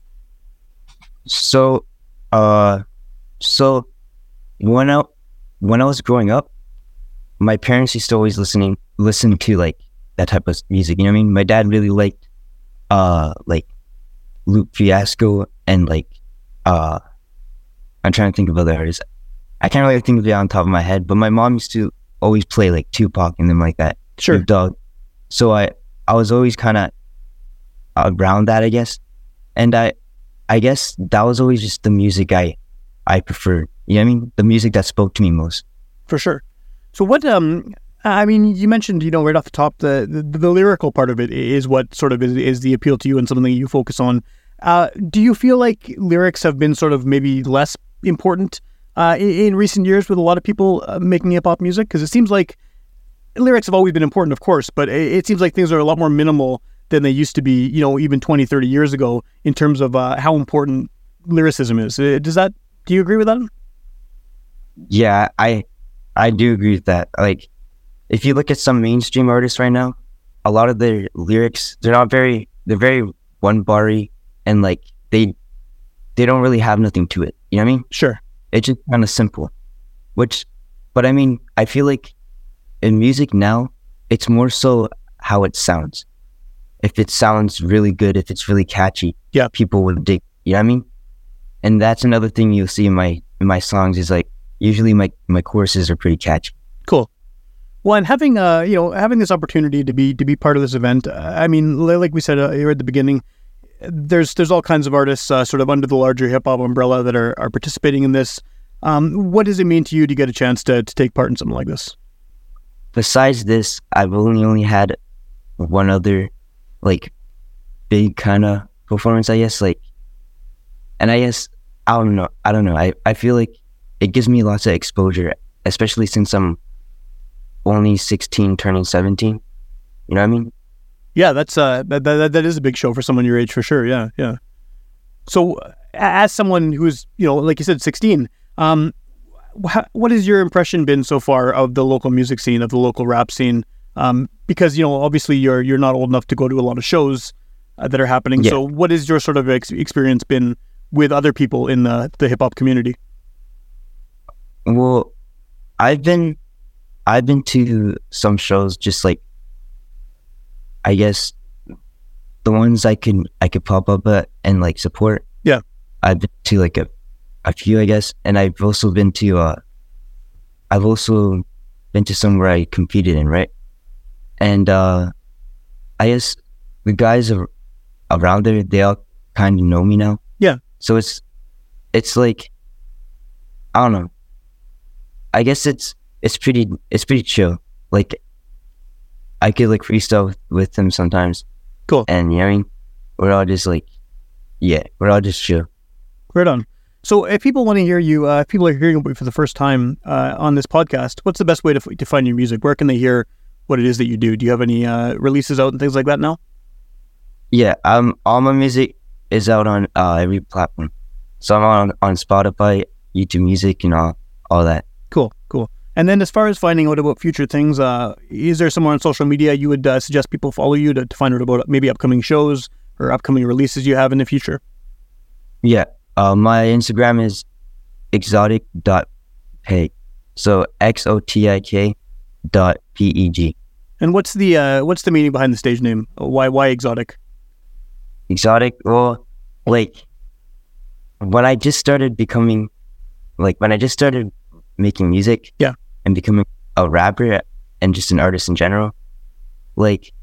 So, uh, so when I when I was growing up, my parents used to always listening listen to like that type of music. You know what I mean? My dad really liked uh like Luke Fiasco and like uh I'm trying to think of other artists. I can't really think of it on top of my head, but my mom used to always play like Tupac and them like that. Sure. Snoop Dogg. So I I was always kind of around that, I guess. And I I guess that was always just the music I I preferred. You know what I mean? The music that spoke to me most. For sure. So what um I mean, you mentioned, you know, right off the top, the, the, the lyrical part of it is what sort of is, is the appeal to you and something that you focus on. Uh, do you feel like lyrics have been sort of maybe less important uh, in, in recent years with a lot of people uh, making hip-hop music? Because it seems like lyrics have always been important, of course, but it, it seems like things are a lot more minimal than they used to be, you know, even twenty, thirty years ago in terms of uh, how important lyricism is. Uh, Does that, do you agree with that? Yeah, I I do agree with that. Like, if you look at some mainstream artists right now, a lot of their lyrics, they're not very, they're very one-bar-y, and like, they they don't really have nothing to it. You know what I mean? Sure. It's just kind of simple. Which, but I mean, I feel like in music now, it's more so how it sounds. If it sounds really good, if it's really catchy, yeah, people would dig. You know what I mean? And that's another thing you'll see in my in my songs is like, usually my, my choruses are pretty catchy. Cool. Well, and having uh, you know, having this opportunity to be to be part of this event, uh, I mean, like we said uh, here at the beginning, there's there's all kinds of artists uh, sort of under the larger hip hop umbrella that are, are participating in this. Um, what does it mean to you to get a chance to to take part in something like this? Besides this, I've only only had one other like big kind of performance, I guess. Like, and I guess I don't know. I don't know. I I feel like it gives me lots of exposure, especially since I'm only sixteen turning seventeen. You know what I mean? Yeah, that's uh that, that that is a big show for someone your age for sure. Yeah, yeah. So as someone who's, you know, like you said, sixteen, um wh- what has your impression been so far of the local music scene, of the local rap scene? Um because, you know, obviously you're you're not old enough to go to a lot of shows uh, that are happening. Yeah. So what has your sort of ex- experience been with other people in the the hip hop community? Well, I've been I've been to some shows, just like, I guess the ones I can I could pop up at and like support. Yeah. I've been to like a, a few, I guess, and I've also been to uh I've also been to some where I competed in, right? And uh I guess the guys are around there, they all kind of know me now. Yeah. So it's it's like, I don't know. I guess it's it's pretty it's pretty chill. Like, I could like freestyle with, with them sometimes. Cool. And you know what I mean? We're all just like, yeah, we're all just chill. Right on. So if people want to hear you, uh, if people are hearing you for the first time uh, on this podcast, what's the best way to, f- to find your music? Where can they hear what it is that you do? Do you have any uh, releases out and things like that now? Yeah, um, all my music is out on uh, every platform. So I'm on on Spotify, YouTube Music, and all all that. Cool, cool. And then as far as finding out about future things, uh, is there somewhere on social media you would uh, suggest people follow you to, to find out about maybe upcoming shows or upcoming releases you have in the future? Yeah, uh, my Instagram is exotic dot peg. So X O T I K dot P E G. And what's the uh, what's the meaning behind the stage name? Why why exotic? Exotic? Well, like, when I just started becoming, like, when I just started making music, yeah, and becoming a rapper and just an artist in general, like,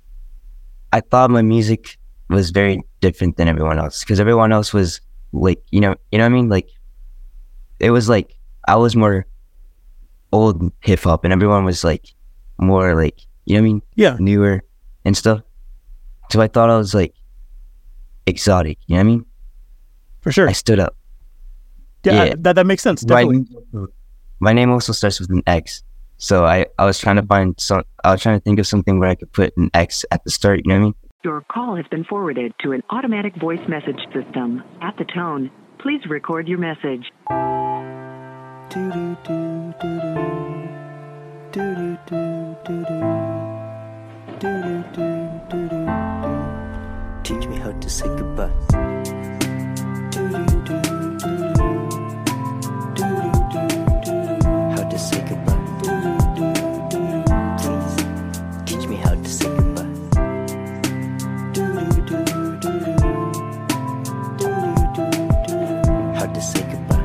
I thought my music was very different than everyone else, because everyone else was like, you know, you know what I mean? Like, it was like, I was more old hip hop and everyone was like more like, you know what I mean? Yeah. Newer and stuff. So I thought I was like exotic, you know what I mean? For sure. I stood up. Yeah, yeah. I, that, that makes sense. Definitely. My, my name also starts with an X. So I, I was trying to find some, I was trying to think of something where I could put an X at the start, you know what I mean? Your call has been forwarded to an automatic voice message system. At the tone, please record your message. Teach me how to say goodbye. How to say goodbye. Please teach me how to say goodbye. How to say goodbye.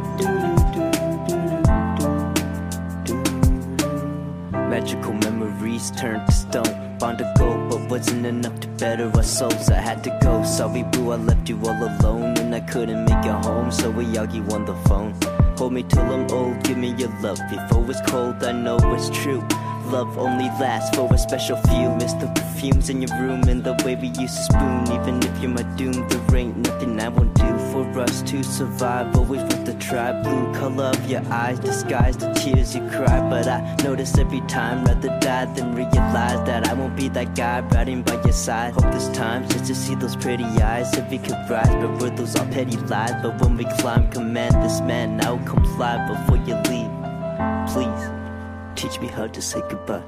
Magical memories turned to stone. Bound to go, but wasn't enough to better our souls. I had to go. Sorry, boo, I left you all alone, and I couldn't make it home, so we argue on the phone. Hold me till I'm old, give me your love before it's cold. I know it's true. Love only lasts for a special few. Miss the perfumes in your room and the way we used to spoon. Even if you're my doom, there ain't nothing I won't do for us to survive. Always want to try. Blue color of your eyes disguise the tears you cry. But I notice every time rather die than realize that I won't be that guy riding by your side. Hope this time just to see those pretty eyes. If we could rise, but were those all petty lies? But when we climb, command this man, I'll comply before you leave. Please. Teach me how to say goodbye.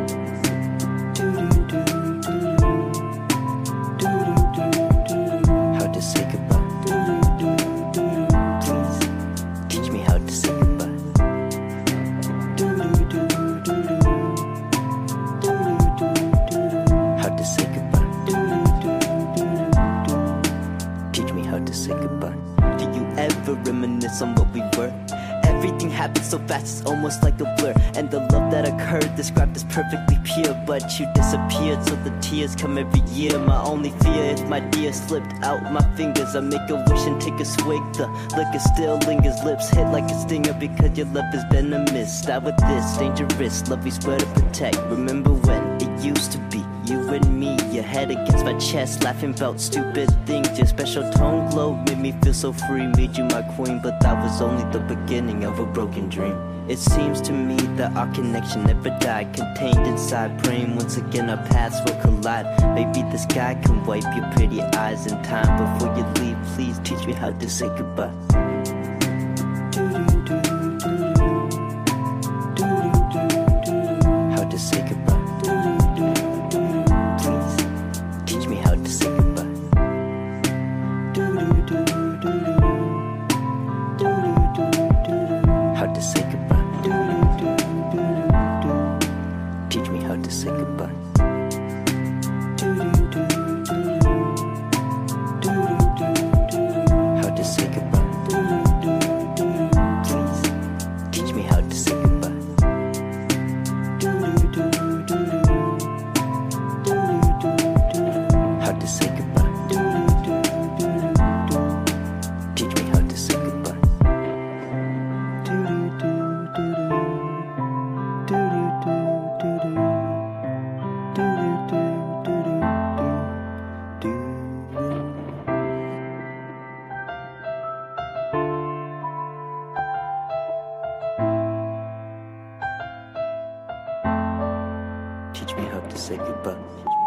How to say goodbye. Please teach me how to say goodbye. How to say goodbye. Teach me how to say goodbye. Do you ever reminisce on what we were? Everything happens so fast, it's almost like a blur. And the love that occurred described as perfectly pure. But you disappeared, so the tears come every year. My only fear, if my dear slipped out my fingers, I make a wish and take a swig. The liquor still lingers, lips hit like a stinger, because your love is venomous. Start with this, dangerous love we swear to protect. Remember when it used to be you and me, your head against my chest, laughing about stupid things. Your special tone glow made me feel so free, made you my queen, but that was only the beginning of a broken dream. It seems to me that our connection never died, contained inside, praying once again our paths will collide. Maybe the sky can wipe your pretty eyes in time. Before you leave, please teach me how to say goodbye. How to say goodbye. Teach me how to say goodbye.